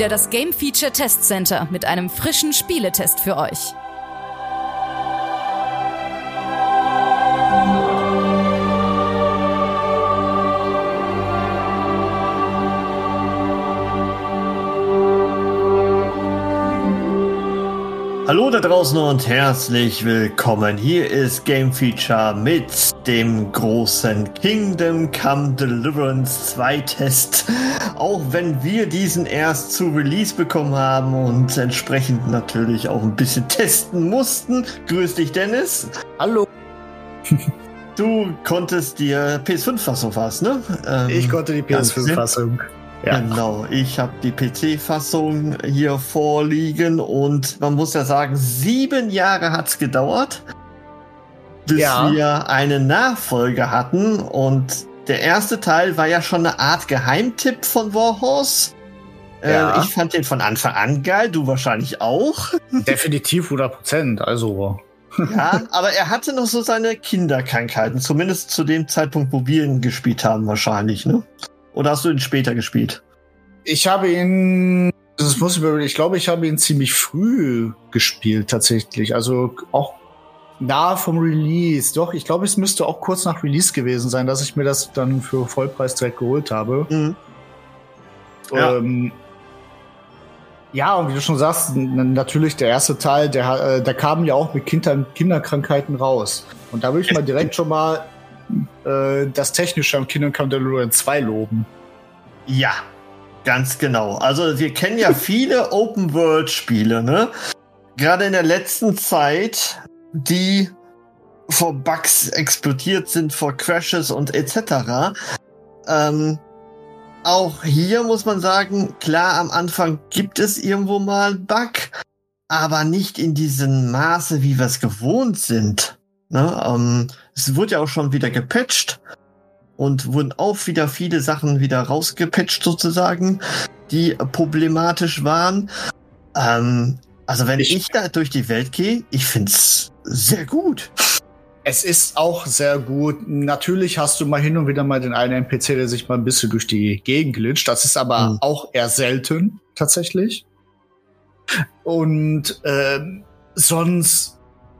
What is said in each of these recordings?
wieder das Game Feature Test Center mit einem frischen Spieletest für euch. Hallo da draußen und herzlich willkommen. Hier ist Game Feature mit dem großen Kingdom Come Deliverance 2 Test. Auch wenn wir diesen erst zu Release bekommen haben und entsprechend natürlich auch ein bisschen testen mussten. Grüß dich, Dennis. Hallo. Du konntest die PS5-Fassung fast, ne? Ich konnte die PS5-Fassung. Ja. Genau, ich habe die PC-Fassung hier vorliegen und man muss ja sagen, 7 Jahre hat's gedauert, bis wir eine Nachfolge hatten, und der erste Teil war ja schon eine Art Geheimtipp von Warhorse. Ich fand den von Anfang an geil, du wahrscheinlich auch. Definitiv 100%, also... Ja, aber er hatte noch so seine Kinderkrankheiten, zumindest zu dem Zeitpunkt, wo wir ihn gespielt haben wahrscheinlich, ne? Oder hast du ihn später gespielt? Ich habe ihn, ich glaube, ich habe ihn ziemlich früh gespielt tatsächlich. Also auch nahe vom Release. Doch, ich glaube, es müsste auch kurz nach Release gewesen sein, dass ich mir das dann für Vollpreis direkt geholt habe. Mhm. Ja, und wie du schon sagst, natürlich der erste Teil, der kam ja auch mit Kinderkrankheiten raus. Und da würde ich mal direkt schon mal das Technische am Kingdom Come Deliverance 2 loben. Ja, ganz genau. Also wir kennen ja viele Open-World-Spiele, ne? Gerade in der letzten Zeit, die vor Bugs explodiert sind, vor Crashes und etc. Auch hier muss man sagen, klar, am Anfang gibt es irgendwo mal einen Bug, aber nicht in diesem Maße, wie wir es gewohnt sind. Ne? Es wurde ja auch schon wieder gepatcht und wurden auch wieder viele Sachen wieder rausgepatcht sozusagen, die problematisch waren. Also wenn ich da durch die Welt gehe, ich find's sehr gut. Es ist auch sehr gut. Natürlich hast du mal hin und wieder mal den einen NPC, der sich mal ein bisschen durch die Gegend glitscht. Das ist aber auch eher selten, tatsächlich. Und sonst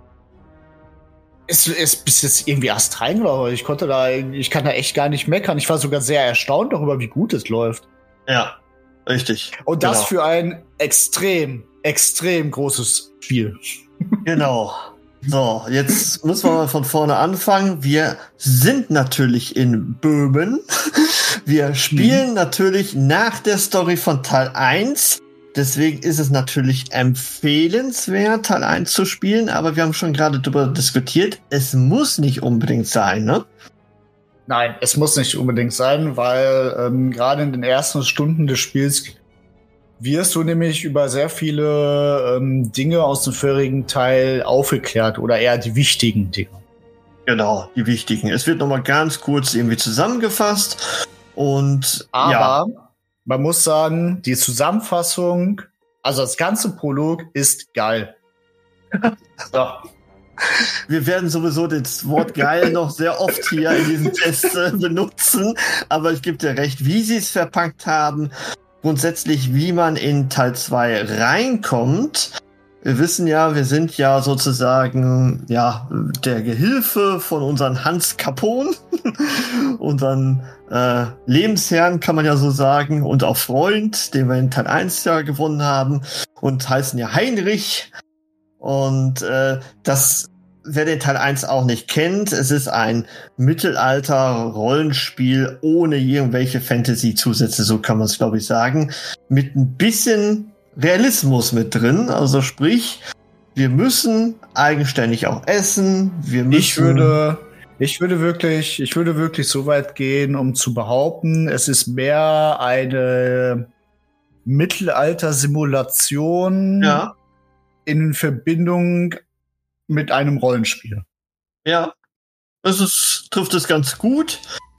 ist bis jetzt irgendwie erst rein, glaube ich. Ich kann da echt gar nicht meckern. Ich war sogar sehr erstaunt darüber, wie gut es läuft. Ja, richtig. Und das für ein extrem, extrem großes Spiel. Genau. So, jetzt müssen wir mal von vorne anfangen. Wir sind natürlich in Böhmen. Wir spielen natürlich nach der Story von Teil 1. Deswegen ist es natürlich empfehlenswert, Teil 1 zu spielen. Aber wir haben schon gerade darüber diskutiert. Es muss nicht unbedingt sein, ne? Nein, es muss nicht unbedingt sein, weil gerade in den ersten Stunden des Spiels wirst du nämlich über sehr viele Dinge aus dem vorigen Teil aufgeklärt oder eher die wichtigen Dinge. Genau, die wichtigen. Es wird nochmal ganz kurz irgendwie zusammengefasst und man muss sagen, die Zusammenfassung, also das ganze Prolog ist geil. So. Wir werden sowieso das Wort geil noch sehr oft hier in diesem Test benutzen, aber ich gebe dir recht, wie sie es verpackt haben. Grundsätzlich, wie man in Teil 2 reinkommt. Wir wissen ja, wir sind ja sozusagen der Gehilfe von unseren Hans Capone, unseren Lebensherrn, kann man ja so sagen, und auch Freund, den wir in Teil 1 ja gewonnen haben, und heißen ja Heinrich. Und wer den Teil 1 auch nicht kennt, es ist ein Mittelalter-Rollenspiel ohne irgendwelche Fantasy-Zusätze, so kann man es, glaube ich, sagen. Mit ein bisschen Realismus mit drin. Also sprich, wir müssen eigenständig auch essen. Ich würde wirklich so weit gehen, um zu behaupten, es ist mehr eine Mittelalter-Simulation in Verbindung mit einem Rollenspiel. Ja, trifft es ganz gut.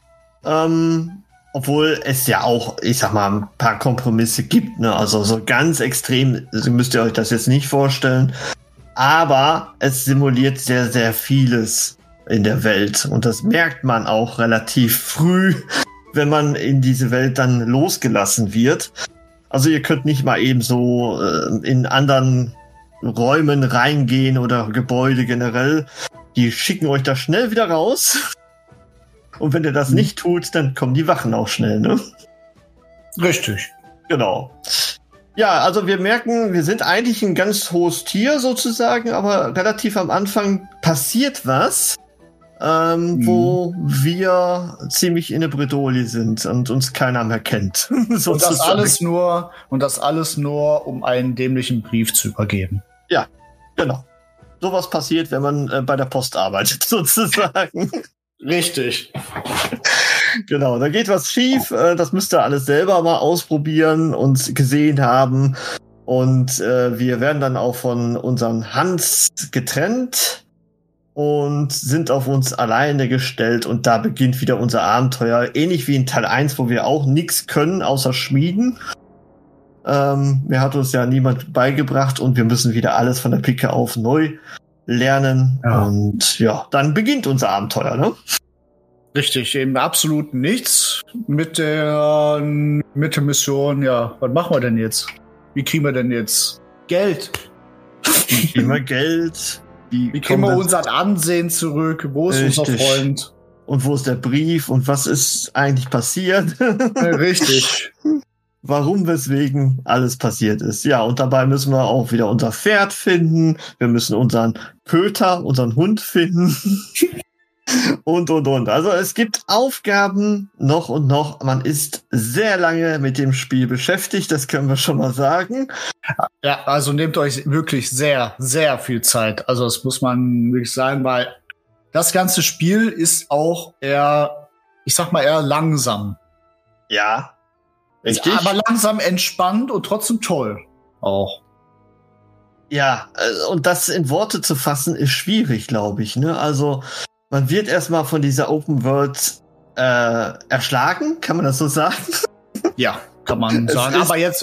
Obwohl es ja auch, ich sag mal, ein paar Kompromisse gibt, ne? Also so ganz extrem müsst ihr euch das jetzt nicht vorstellen. Aber es simuliert sehr, sehr vieles in der Welt. Und das merkt man auch relativ früh, wenn man in diese Welt dann losgelassen wird. Also ihr könnt nicht mal eben so in anderen Räumen reingehen oder Gebäude generell. Die schicken euch da schnell wieder raus. Und wenn ihr das nicht tut, dann kommen die Wachen auch schnell, ne? Richtig. Genau. Ja, also wir merken, wir sind eigentlich ein ganz hohes Tier sozusagen, aber relativ am Anfang passiert was, wo wir ziemlich in der Bredouille sind und uns keiner mehr kennt. Und das alles nur, um einen dämlichen Brief zu übergeben. Ja, genau. Sowas passiert, wenn man bei der Post arbeitet, sozusagen. Richtig. Genau, da geht was schief. Das müsst ihr alles selber mal ausprobieren und gesehen haben. Und wir werden dann auch von unserem Hans getrennt und sind auf uns alleine gestellt. Und da beginnt wieder unser Abenteuer. Ähnlich wie in Teil 1, wo wir auch nichts können, außer schmieden. Mir hat uns ja niemand beigebracht und wir müssen wieder alles von der Pike auf neu lernen. Ja. Und ja, dann beginnt unser Abenteuer, ne? Richtig, eben absolut nichts mit der Mission. Ja, was machen wir denn jetzt? Wie kriegen wir denn jetzt Geld? Wie kriegen wir Geld? Wie kriegen wir unser Ansehen zurück? Wo ist unser Freund? Und wo ist der Brief? Und was ist eigentlich passiert? Richtig. Warum, weswegen alles passiert ist. Ja, und dabei müssen wir auch wieder unser Pferd finden. Wir müssen unseren Köter, unseren Hund finden. Und. Also es gibt Aufgaben noch und noch. Man ist sehr lange mit dem Spiel beschäftigt, das können wir schon mal sagen. Ja, also nehmt euch wirklich sehr, sehr viel Zeit. Also das muss man wirklich sagen, weil das ganze Spiel ist auch eher, ich sag mal, eher langsam. Ja, richtig. Aber langsam entspannt und trotzdem toll auch. Ja, und das in Worte zu fassen, ist schwierig, glaube ich, ne? Also man wird erstmal von dieser Open World erschlagen, kann man das so sagen? Ja, kann man sagen.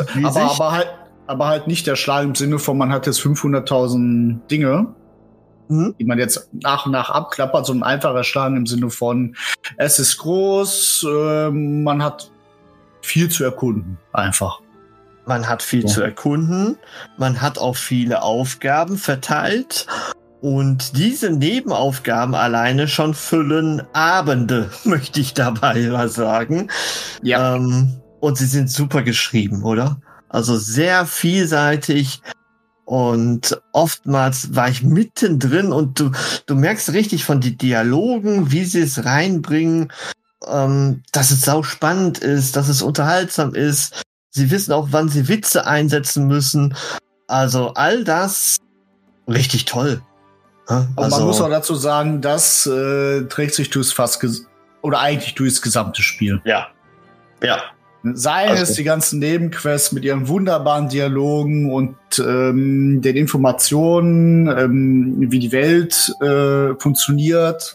Aber halt nicht erschlagen im Sinne von, man hat jetzt 500.000 Dinge, die man jetzt nach und nach abklappert, sondern einfach erschlagen im Sinne von, es ist groß, man hat viel zu erkunden, einfach. Man hat viel zu erkunden, man hat auch viele Aufgaben verteilt. Und diese Nebenaufgaben alleine schon füllen Abende, möchte ich dabei mal sagen. Ja. Und sie sind super geschrieben, oder? Also sehr vielseitig. Und oftmals war ich mittendrin und du merkst richtig von den Dialogen, wie sie es reinbringen, dass es sau spannend ist, dass es unterhaltsam ist. Sie wissen auch, wann sie Witze einsetzen müssen. Also all das richtig toll. Und man muss auch dazu sagen, das trägt sich durchs eigentlich durchs gesamte Spiel. Ja. Ja. Sei es die ganzen Nebenquests mit ihren wunderbaren Dialogen und den Informationen, wie die Welt funktioniert.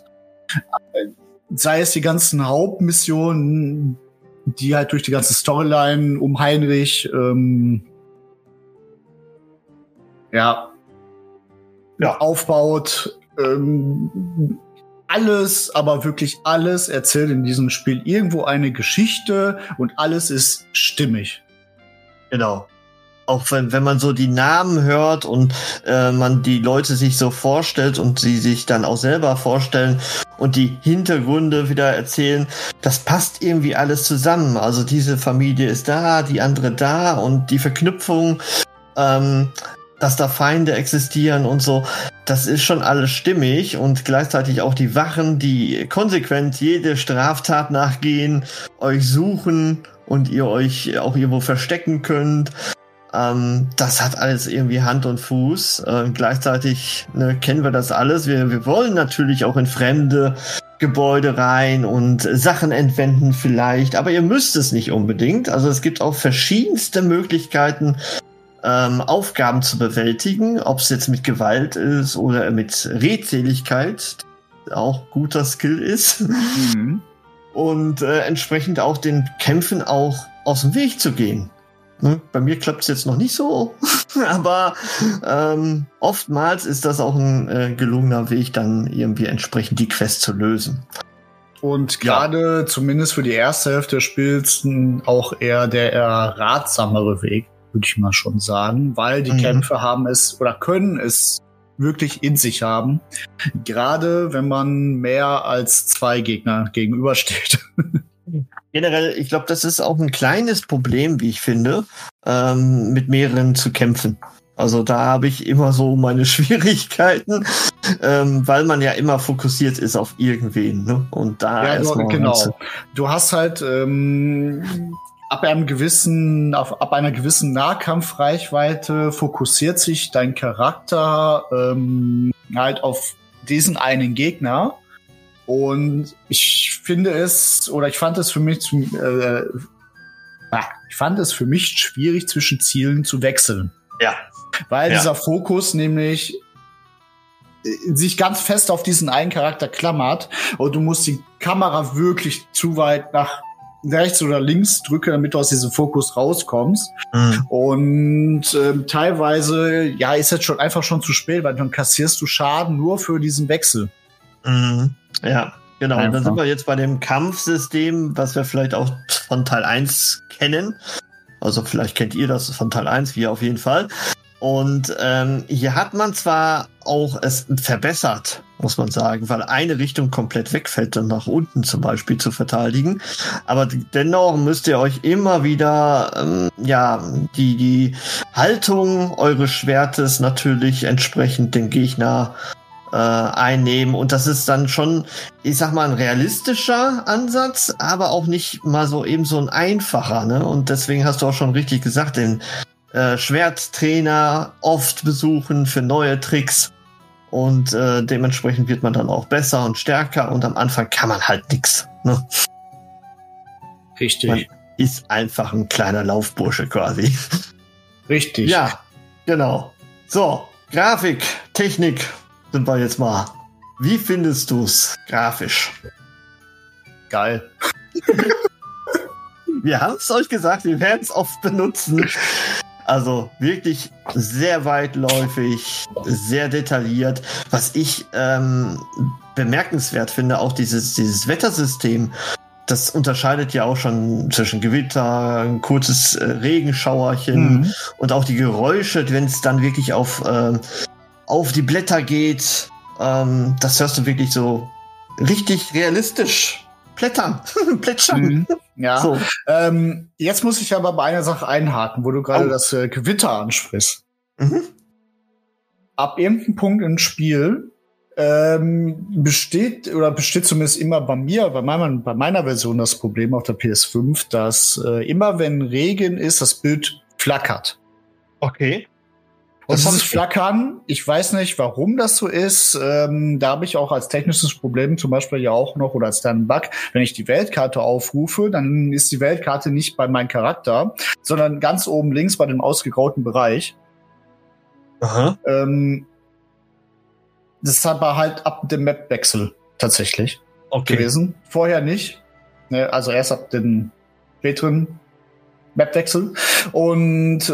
Sei es die ganzen Hauptmissionen, die halt durch die ganze Storyline um Heinrich aufbaut. Alles, aber wirklich alles erzählt in diesem Spiel irgendwo eine Geschichte und alles ist stimmig. Genau. Auch wenn man so die Namen hört und man die Leute sich so vorstellt und sie sich dann auch selber vorstellen und die Hintergründe wieder erzählen, das passt irgendwie alles zusammen. Also diese Familie ist da, die andere da und die Verknüpfung, dass da Feinde existieren und so, das ist schon alles stimmig und gleichzeitig auch die Wachen, die konsequent jede Straftat nachgehen, euch suchen und ihr euch auch irgendwo verstecken könnt. Das hat alles irgendwie Hand und Fuß. Gleichzeitig kennen wir das alles. Wir wollen natürlich auch in fremde Gebäude rein und Sachen entwenden vielleicht, aber ihr müsst es nicht unbedingt. Also es gibt auch verschiedenste Möglichkeiten, Aufgaben zu bewältigen, ob es jetzt mit Gewalt ist oder mit Redseligkeit, auch guter Skill ist. Mhm. Und entsprechend auch den Kämpfen auch aus dem Weg zu gehen. Ne? Bei mir klappt es jetzt noch nicht so, aber oftmals ist das auch ein gelungener Weg, dann irgendwie entsprechend die Quest zu lösen. Und gerade zumindest für die erste Hälfte des Spiels auch eher der ratsamere Weg, würde ich mal schon sagen, weil die Kämpfe haben es oder können es wirklich in sich haben. Gerade wenn man mehr als 2 Gegner gegenübersteht. Generell, ich glaube, das ist auch ein kleines Problem, wie ich finde, mit mehreren zu kämpfen. Also da habe ich immer so meine Schwierigkeiten, weil man ja immer fokussiert ist auf irgendwen. Ne? Und da erstmal. Genau. Du hast halt ab einer gewissen Nahkampfreichweite fokussiert sich dein Charakter halt auf diesen einen Gegner. Und ich fand es für mich schwierig, zwischen Zielen zu wechseln. Ja. Weil dieser Fokus nämlich sich ganz fest auf diesen einen Charakter klammert und du musst die Kamera wirklich zu weit nach rechts oder links drücken, damit du aus diesem Fokus rauskommst. Und teilweise, ist jetzt schon zu spät, weil dann kassierst du Schaden nur für diesen Wechsel. Ja, genau. Und dann sind wir jetzt bei dem Kampfsystem, was wir vielleicht auch von Teil 1 kennen. Also vielleicht kennt ihr das von Teil 1, wir auf jeden Fall. Und hier hat man zwar auch es verbessert, muss man sagen, weil eine Richtung komplett wegfällt, dann nach unten zum Beispiel zu verteidigen. Aber dennoch müsst ihr euch immer wieder die Haltung eures Schwertes natürlich entsprechend dem Gegner einnehmen. Und das ist dann schon, ich sag mal, ein realistischer Ansatz, aber auch nicht mal so eben so ein einfacher. Ne? Und deswegen hast du auch schon richtig gesagt, den Schwerttrainer oft besuchen für neue Tricks. Und dementsprechend wird man dann auch besser und stärker. Und am Anfang kann man halt nix. Ne? Richtig. Man ist einfach ein kleiner Laufbursche quasi. Richtig. Ja, genau. So, Grafik, Technik sind wir jetzt mal. Wie findest du's grafisch? Geil. Wir haben es euch gesagt, wir werden es oft benutzen. Also wirklich sehr weitläufig, sehr detailliert. Was ich bemerkenswert finde, auch dieses Wettersystem, das unterscheidet ja auch schon zwischen Gewitter, ein kurzes Regenschauerchen und auch die Geräusche, wenn es dann wirklich auf die Blätter geht. Das hörst du wirklich so richtig realistisch plätschern. Ja. So. Jetzt muss ich aber bei einer Sache einhaken, wo du gerade das Gewitter ansprichst. Ab irgendeinem Punkt im Spiel besteht zumindest immer bei mir, bei meiner Version das Problem auf der PS5, dass immer wenn Regen ist, das Bild flackert. Okay. Und dieses Flackern, ich weiß nicht, warum das so ist. Da habe ich auch als technisches Problem zum Beispiel ja auch noch, oder als kleinen Bug, wenn ich die Weltkarte aufrufe, dann ist die Weltkarte nicht bei meinem Charakter, sondern ganz oben links bei dem ausgegrauten Bereich. Aha. Das ist aber halt ab dem Mapwechsel tatsächlich gewesen. Vorher nicht. Also erst ab dem späteren Mapwechsel. Und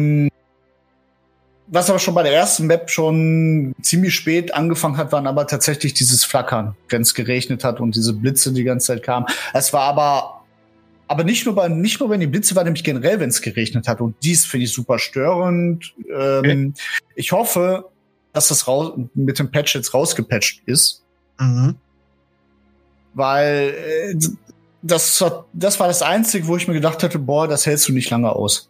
was aber schon bei der ersten Map schon ziemlich spät angefangen hat, waren aber tatsächlich dieses Flackern, wenn es geregnet hat und diese Blitze die ganze Zeit kamen. Es war aber nicht nur wenn die Blitze waren, nämlich generell, wenn es geregnet hat. Und dies finde ich super störend. Ich hoffe, dass das mit dem Patch jetzt rausgepatcht ist. Weil das war das Einzige, wo ich mir gedacht hätte, boah, das hältst du nicht lange aus.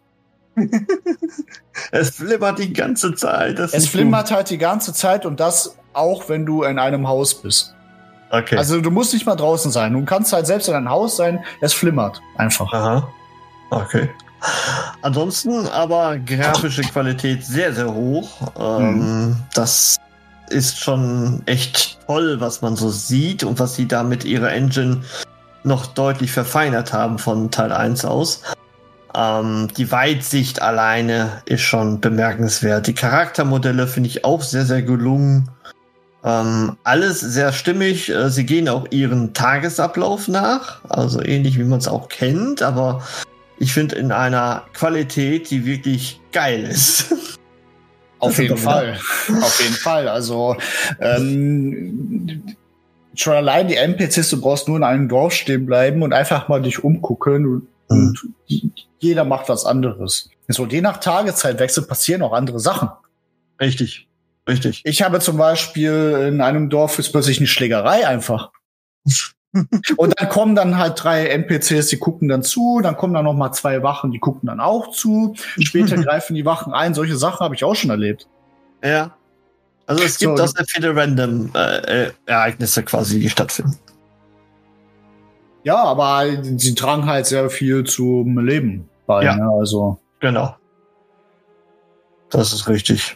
Es flimmert die ganze Zeit. Es flimmert halt die ganze Zeit und das auch, wenn du in einem Haus bist. Okay. Also du musst nicht mal draußen sein. Du kannst halt selbst in einem Haus sein. Es flimmert einfach. Aha. Okay. Ansonsten aber grafische Qualität sehr, sehr hoch. Das ist schon echt toll, was man so sieht und was sie da mit ihrer Engine noch deutlich verfeinert haben von Teil 1 aus. Die Weitsicht alleine ist schon bemerkenswert. Die Charaktermodelle finde ich auch sehr, sehr gelungen. Alles sehr stimmig. Sie gehen auch ihren Tagesablauf nach. Also ähnlich wie man es auch kennt. Aber ich finde in einer Qualität, die wirklich geil ist. Auf jeden Fall. Auf jeden Fall. Also schon allein die NPCs, du brauchst nur in einem Dorf stehen bleiben und einfach mal dich umgucken und jeder macht was anderes. So, je nach Tageszeitwechsel passieren auch andere Sachen. Richtig. Ich habe zum Beispiel in einem Dorf ist plötzlich eine Schlägerei einfach. Und dann kommen dann halt 3 NPCs, die gucken dann zu, dann kommen dann noch mal 2 Wachen, die gucken dann auch zu. Später greifen die Wachen ein. Solche Sachen habe ich auch schon erlebt. Ja. Also es gibt auch sehr viele random Ereignisse quasi, die stattfinden. Ja, aber sie tragen halt sehr viel zum Leben bei. Ja. Ne? Also. Genau. Das ist richtig.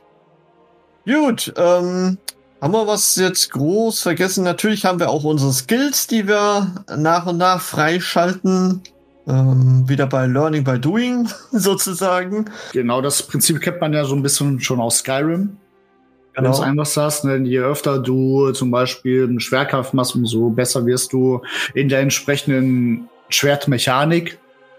Gut, haben wir was jetzt groß vergessen? Natürlich haben wir auch unsere Skills, die wir nach und nach freischalten. Wieder bei Learning by Doing, sozusagen. Genau, das Prinzip kennt man ja so ein bisschen schon aus Skyrim. Genau. Wenn du einfach sagst, ne, je öfter du zum Beispiel einen Schwertkampf machst, umso besser wirst du in der entsprechenden Schwertmechanik.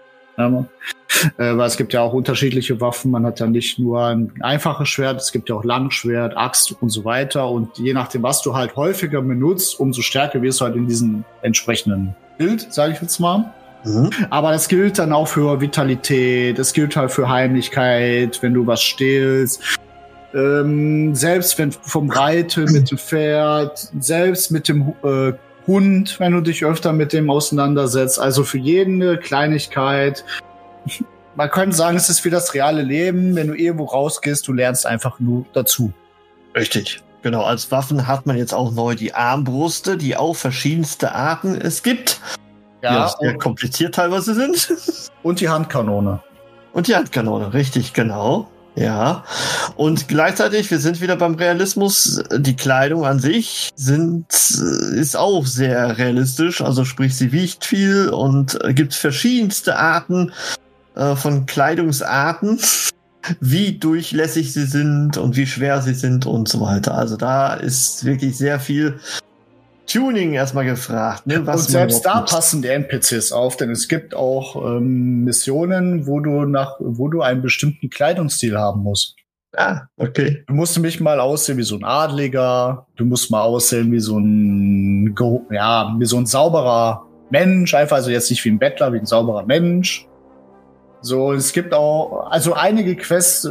Weil es gibt ja auch unterschiedliche Waffen. Man hat ja nicht nur ein einfaches Schwert, es gibt ja auch Langschwert, Axt und so weiter. Und je nachdem, was du halt häufiger benutzt, umso stärker wirst du halt in diesem entsprechenden Bild, sage ich jetzt mal. Aber das gilt dann auch für Vitalität, es gilt halt für Heimlichkeit, wenn du was stehlst. Selbst wenn vom Reiten mit dem Pferd, selbst mit dem Hund, wenn du dich öfter mit dem auseinandersetzt. Also für jede Kleinigkeit. Man könnte sagen, es ist wie das reale Leben. Wenn du irgendwo rausgehst, du lernst einfach nur dazu. Richtig. Genau, als Waffen hat man jetzt auch neu die Armbruste, die auch verschiedenste Arten es gibt. Ja, die sehr kompliziert teilweise sind. Und die Handkanone. Richtig, genau. Ja, und gleichzeitig, wir sind wieder beim Realismus, die Kleidung an sich ist auch sehr realistisch, also sprich, sie wiegt viel und gibt verschiedenste Arten von Kleidungsarten, wie durchlässig sie sind und wie schwer sie sind und so weiter. Also da ist wirklich sehr viel Tuning erstmal gefragt. Ne, was und selbst da passen die NPCs auf, denn es gibt auch Missionen, wo du einen bestimmten Kleidungsstil haben musst. Ah, okay. Du musst nämlich mal aussehen wie so ein Adliger, du musst mal aussehen wie so ein sauberer Mensch, einfach, also jetzt nicht wie ein Bettler, wie ein sauberer Mensch. So, es gibt auch, also einige Quests,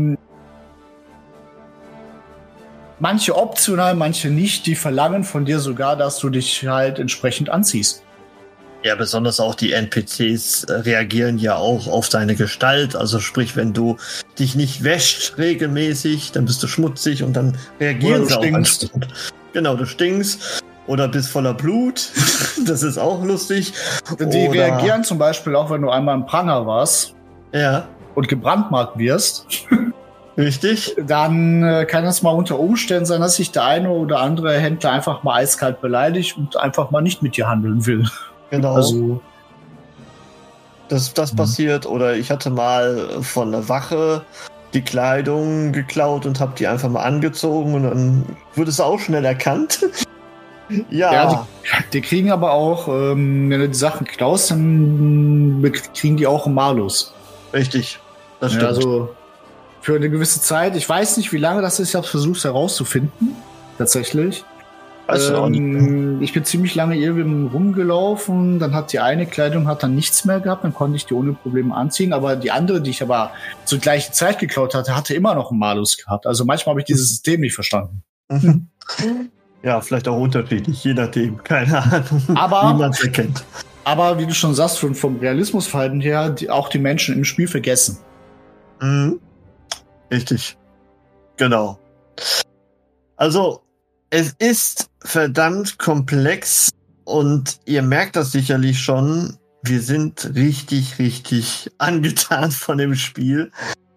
manche optional, manche nicht, die verlangen von dir sogar, dass du dich halt entsprechend anziehst. Ja, besonders auch die NPCs reagieren ja auch auf deine Gestalt. Also sprich, wenn du dich nicht wäschst regelmäßig, dann bist du schmutzig und dann reagieren sie auch entsprechend. Genau, du stinkst oder bist voller Blut. Das ist auch lustig. Die reagieren zum Beispiel auch, wenn du einmal im Pranger warst. Ja. Und gebrandmarkt wirst. Richtig. Dann kann es mal unter Umständen sein, dass sich der eine oder andere Händler einfach mal eiskalt beleidigt und einfach mal nicht mit dir handeln will. Genau. Also, das passiert. Oder ich hatte mal von der Wache die Kleidung geklaut und habe die einfach mal angezogen und dann wurde es auch schnell erkannt. Ja. Die kriegen aber auch, wenn du die Sachen klaust, dann kriegen die auch einen Malus. Richtig. Das stimmt. Ja, also für eine gewisse Zeit. Ich weiß nicht, wie lange das ist. Ich habe versucht herauszufinden. Tatsächlich. Ich bin ziemlich lange irgendwie rumgelaufen. Dann hat die eine Kleidung dann nichts mehr gehabt. Dann konnte ich die ohne Probleme anziehen. Aber die andere, die ich aber zur gleichen Zeit geklaut hatte immer noch einen Malus gehabt. Also manchmal habe ich dieses System nicht verstanden. Ja, vielleicht auch unterschiedlich, je nachdem. Keine Ahnung, wie man es erkennt. Aber wie du schon sagst, vom Realismusverhalten her, auch die Menschen im Spiel vergessen. Mhm. Richtig. Genau. Also, es ist verdammt komplex und ihr merkt das sicherlich schon. Wir sind richtig, richtig angetan von dem Spiel.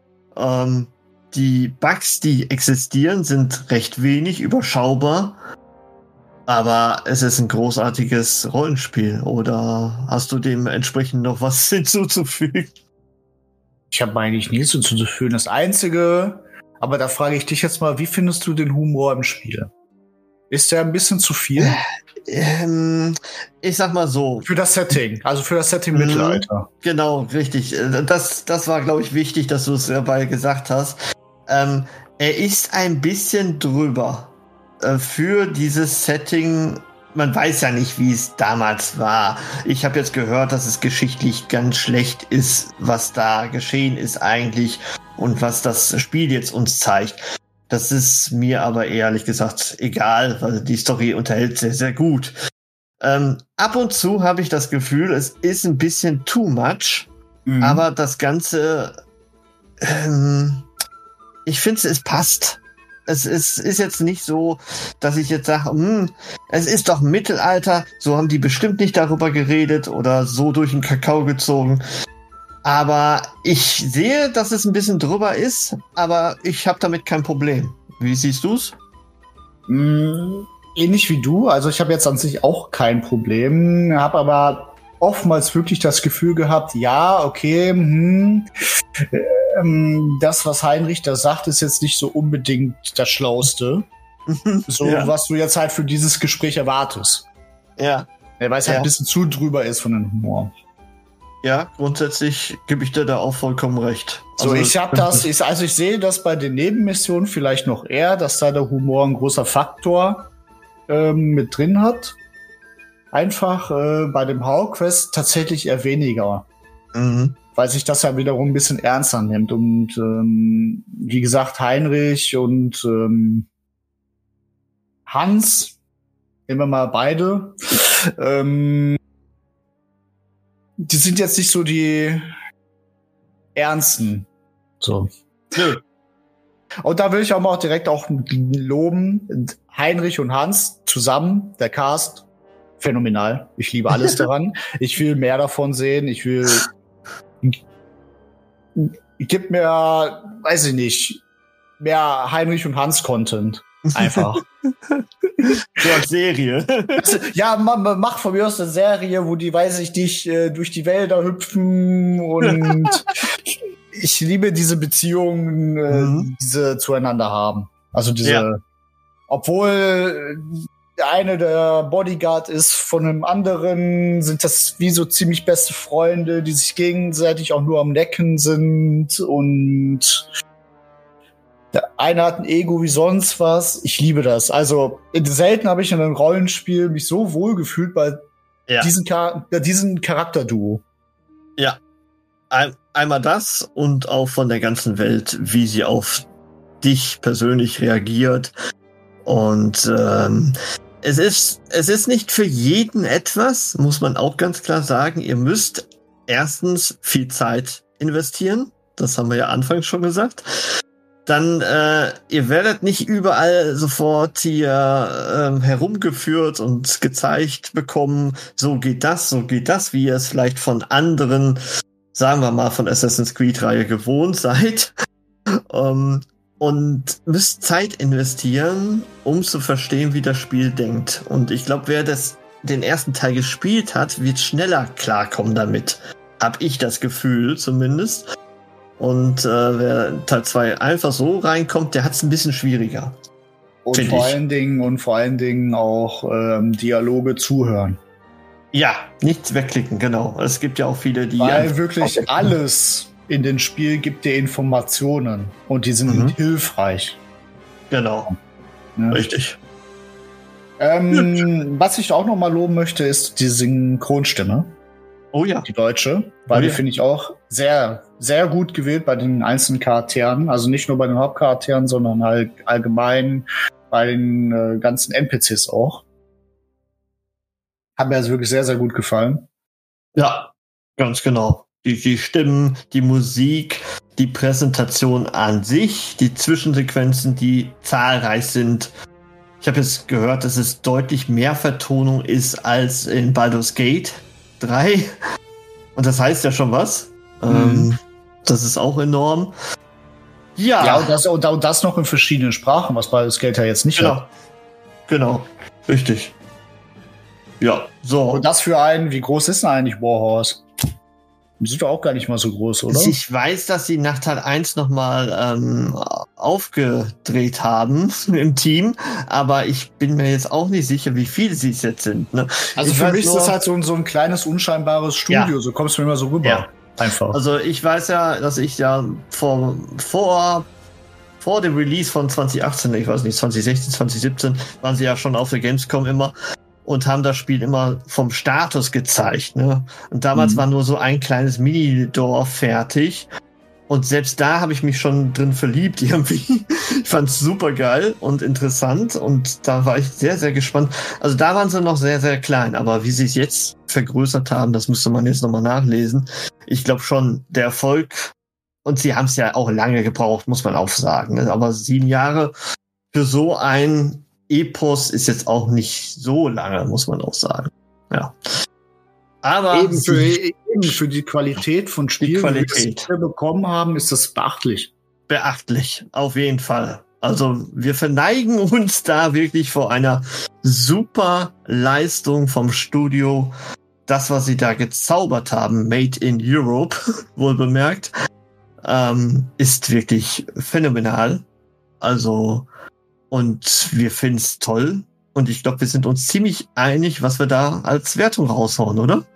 Die Bugs, die existieren, sind recht wenig, überschaubar. Aber es ist ein großartiges Rollenspiel. Oder hast du dementsprechend noch was hinzuzufügen? Ich habe eigentlich nichts hinzuzufügen. Das Einzige, aber da frage ich dich jetzt mal, wie findest du den Humor im Spiel? Ist der ein bisschen zu viel? Ich sag mal so. Für das Setting, also für das Setting Mittelalter. Genau, richtig. Das war, glaube ich, wichtig, dass du es dabei gesagt hast. Er ist ein bisschen drüber. für dieses Setting, man weiß ja nicht, wie es damals war. Ich habe jetzt gehört, dass es geschichtlich ganz schlecht ist, was da geschehen ist eigentlich und was das Spiel jetzt uns zeigt. Das ist mir aber ehrlich gesagt egal, weil die Story unterhält sehr, sehr gut. Ab und zu habe ich das Gefühl, es ist ein bisschen too much, aber das Ganze, ich finde, es passt. Es ist jetzt nicht so, dass ich jetzt sage, es ist doch Mittelalter, so haben die bestimmt nicht darüber geredet oder so durch den Kakao gezogen. Aber ich sehe, dass es ein bisschen drüber ist, aber ich habe damit kein Problem. Wie siehst du's? Ähnlich wie du. Also ich habe jetzt an sich auch kein Problem, habe aber oftmals wirklich das Gefühl gehabt, ja, okay, das, was Heinrich da sagt, ist jetzt nicht so unbedingt das Schlauste. So, ja. Was du jetzt halt für dieses Gespräch erwartest. Ja. Weil es halt ein bisschen zu drüber ist von dem Humor. Ja, grundsätzlich gebe ich dir da auch vollkommen recht. Also ich sehe das bei den Nebenmissionen vielleicht noch eher, dass da der Humor ein großer Faktor mit drin hat. Einfach bei dem Hauptquest tatsächlich eher weniger. Weil sich das ja wiederum ein bisschen ernster nimmt. Und wie gesagt, Heinrich und Hans, nehmen wir mal beide, die sind jetzt nicht so die Ernsten. So. Nö. Und da will ich auch direkt auch loben. Heinrich und Hans zusammen, der Cast, phänomenal. Ich liebe alles daran. Ich will mehr davon sehen. Gib mir, weiß ich nicht, mehr Heinrich und Hans Content. Einfach. So als Serie. Ja, mach von mir aus eine Serie, wo die, weiß ich nicht, durch die Wälder hüpfen und ich liebe diese Beziehungen, diese zueinander haben. Also diese, obwohl der eine der Bodyguard ist von einem anderen, sind das wie so ziemlich beste Freunde, die sich gegenseitig auch nur am Necken sind und der eine hat ein Ego wie sonst was. Ich liebe das. Also selten habe ich in einem Rollenspiel mich so wohl gefühlt bei diesen Charakterduo. Ja. Einmal das und auch von der ganzen Welt, wie sie auf dich persönlich reagiert. Und es ist nicht für jeden etwas, muss man auch ganz klar sagen. Ihr müsst erstens viel Zeit investieren. Das haben wir ja anfangs schon gesagt. Dann, ihr werdet nicht überall sofort hier herumgeführt und gezeigt bekommen, so geht das, wie ihr es vielleicht von anderen, sagen wir mal, von Assassin's Creed-Reihe gewohnt seid. Und müsst Zeit investieren, um zu verstehen, wie das Spiel denkt. Und ich glaube, wer den ersten Teil gespielt hat, wird schneller klarkommen damit. Hab ich das Gefühl zumindest. Und wer Teil 2 einfach so reinkommt, der hat es ein bisschen schwieriger. Und vor allen Dingen auch Dialoge zuhören. Ja, nichts wegklicken, genau. Es gibt ja auch viele, die... Weil wirklich alles in dem Spiel gibt dir Informationen und die sind hilfreich. Genau, ja. Richtig. Was ich auch noch mal loben möchte, ist die Synchronstimme. Oh ja. Die deutsche, weil die finde ich auch sehr, sehr gut gewählt bei den einzelnen Charakteren. Also nicht nur bei den Hauptcharakteren, sondern halt allgemein bei den ganzen NPCs auch. Hat mir also wirklich sehr, sehr gut gefallen. Ja, ganz genau. Die Stimmen, die Musik, die Präsentation an sich, die Zwischensequenzen, die zahlreich sind. Ich habe jetzt gehört, dass es deutlich mehr Vertonung ist als in Baldur's Gate 3. Und das heißt ja schon was. Das ist auch enorm. Ja, und das noch in verschiedenen Sprachen, was Baldur's Gate ja jetzt nicht hat. Genau, richtig. Ja, so. Und das für einen, wie groß ist denn eigentlich Warhorse? Die sind doch auch gar nicht mal so groß, oder? Ich weiß, dass sie nach Teil 1 nochmal aufgedreht haben im Team, aber ich bin mir jetzt auch nicht sicher, wie viele sie es jetzt sind. Ne? Also für mich ist das halt so ein kleines, unscheinbares Studio, so kommst du mir immer so rüber. Ja. Einfach. Also ich weiß ja, dass ich ja vor vor dem Release von 2018, ich weiß nicht, 2016, 2017, waren sie ja schon auf der Gamescom immer und haben das Spiel immer vom Status gezeigt, ne? Und damals war nur so ein kleines Minidorf fertig. Und selbst da habe ich mich schon drin verliebt irgendwie. Ich fand es super geil und interessant und da war ich sehr, sehr gespannt. Also da waren sie noch sehr, sehr klein, aber wie sie es jetzt vergrößert haben, das müsste man jetzt nochmal nachlesen. Ich glaube schon, der Erfolg, und sie haben es ja auch lange gebraucht, muss man auch sagen. Aber 7 Jahre für so ein Epos ist jetzt auch nicht so lange, muss man auch sagen. Ja. Aber eben für die Qualität von Spielen, die wir bekommen haben, ist das beachtlich. Beachtlich, auf jeden Fall. Also wir verneigen uns da wirklich vor einer super Leistung vom Studio. Das, was sie da gezaubert haben, Made in Europe, wohl bemerkt, ist wirklich phänomenal. Also, und wir finden es toll. Und ich glaube, wir sind uns ziemlich einig, was wir da als Wertung raushauen, oder?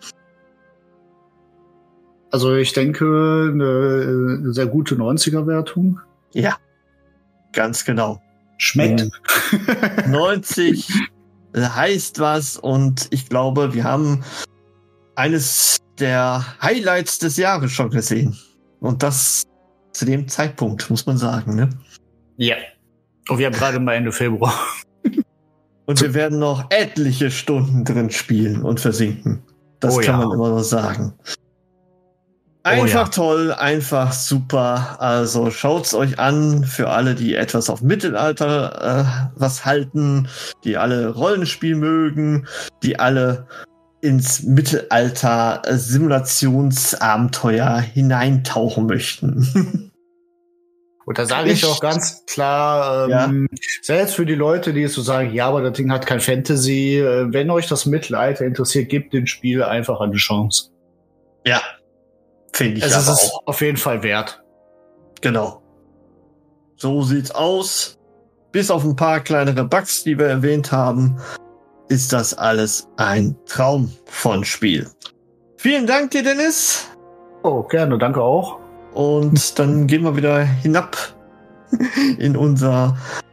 Also ich denke, eine sehr gute 90er-Wertung. Ja, ganz genau. Schmeckt. 90 heißt was und ich glaube, wir haben eines der Highlights des Jahres schon gesehen. Und das zu dem Zeitpunkt, muss man sagen, ne? Ja. Und wir haben gerade mal Ende Februar. Und wir werden noch etliche Stunden drin spielen und versinken. Das kann man immer nur sagen. Einfach toll, einfach super. Also schaut's euch an für alle, die etwas auf Mittelalter was halten, die alle Rollenspiel mögen, die alle ins Mittelalter Simulationsabenteuer hineintauchen möchten. Und da sage ich auch ganz klar, selbst für die Leute, die jetzt so sagen, ja, aber das Ding hat kein Fantasy, wenn euch das Mittelalter interessiert, gebt dem Spiel einfach eine Chance. Ja, finde ich also aber es ist auch. Auf jeden Fall wert. Genau. So sieht's aus. Bis auf ein paar kleinere Bugs, die wir erwähnt haben, ist das alles ein Traum von Spiel. Vielen Dank dir, Dennis. Oh, gerne, danke auch. Und dann gehen wir wieder hinab in unser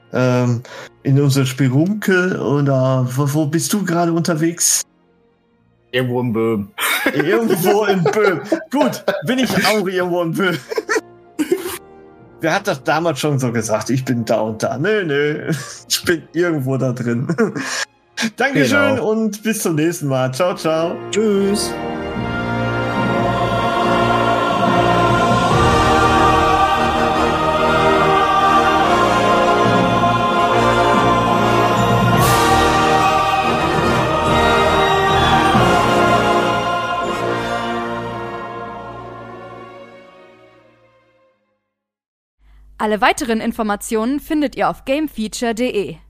Spelunkel. Oder wo bist du gerade unterwegs? Irgendwo in Böhm. Irgendwo in Böhm. Gut, bin ich auch irgendwo in Böhm. Wer hat das damals schon so gesagt? Ich bin da und da. Nö. Ich bin irgendwo da drin. Dankeschön und bis zum nächsten Mal. Ciao, ciao. Tschüss. Alle weiteren Informationen findet ihr auf gamefeature.de.